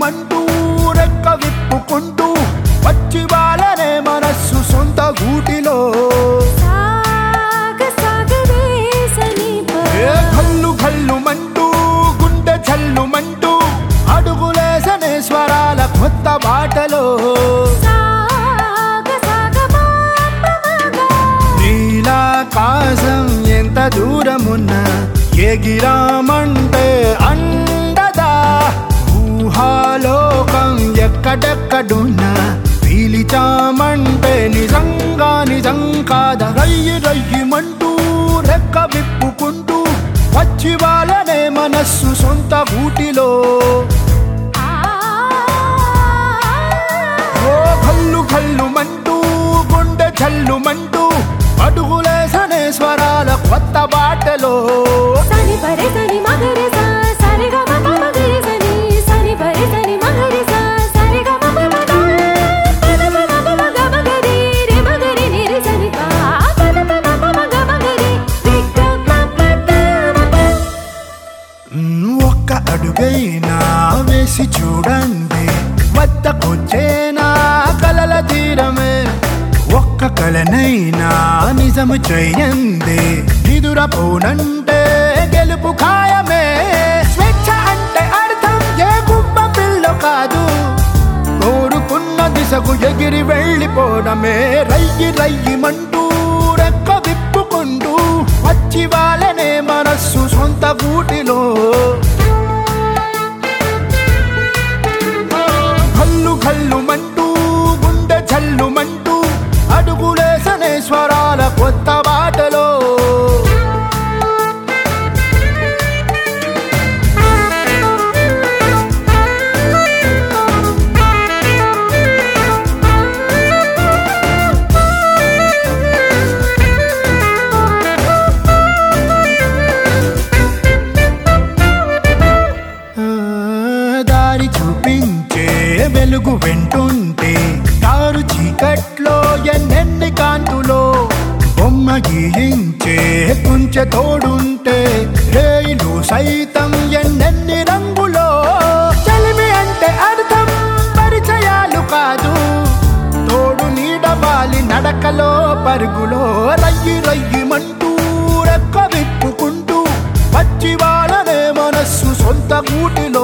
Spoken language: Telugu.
మంటూ రెక్క విప్పుకుంటూ వచ్చి వాళ్ళనే మనస్సు సొంత గూటిలో కళ్ళు కళ్ళు మంటూ గుండె చల్లు మంటూ అడుగులేసనే స్వరాల కొత్త బాటలో నీలాకాశం ఎంత దూరమున్నా ఎగిరామంటే అండదా ఊహాలోకం ఎక్కడెక్కడున్నా పీలిచామంటే నిజంగా నిజం కాదా రయ్యి రయ్యిమంటూ రెక్క విప్పుకుంటూ వచ్చి వాళ్ళనే మనస్సు సొంత గూటిలో ఓ కళ్ళు కళ్ళు మంటూ గుండె చల్లు మంటూ అడుగులేసనే స్వరాల కొత్త బాటలో సని పరే సని మగరే సా సరి గ మ ప మగరే సని సని పరే సని మగరే సా సరి గ మ ప మ పద ప మ ప మ గ మగరే రే మగరే ని రే సని పా పద ప మ ప మ గ మగరే రే గ మ ప ద మ ప ఒక్క అడుగైనా వేసి చూడండి వద్దకొచ్చేనా కలల తీరమే ఒక్క కలనైనా నిజము చెయ్యండి నిదురపోనంటే గెలుపు ఖాయమే స్వేచ్ఛ అంటే అర్థం ఏ గుబ్బ పిల్ల కాదు కోరుకున్న దిశకు ఎగిరి వెళ్ళిపోవడమే రయ్యి రయ్యిమంటూ రెక్క విప్పుకుంటూ వచ్చి వాళ్ళనే మనస్సు సొంత గూటిలో కళ్ళు కళ్ళు మంటూ గుండె చల్లు మంటూ అడుగులేసనే స్వరాల కొత్త బాటలో దారి చూపించే వెలుగు వెంటుంటే దారు చీకట్లో ఎన్నెన్ని కాంతులో బొమ్మ గీయించే కుంచె తోడుంటే రేయిలు సైతం ఎన్నెన్ని రంగులో చలిమి అంటే అర్థం పరిచయాలు కాదు తోడు నీడవాలి నడకలో పరుగులో రయ్యి రయ్యిమంటూ రెక్క విప్పుకుంటూ వచ్చి వాళ్ళనే మనస్సు సొంత గూటిలో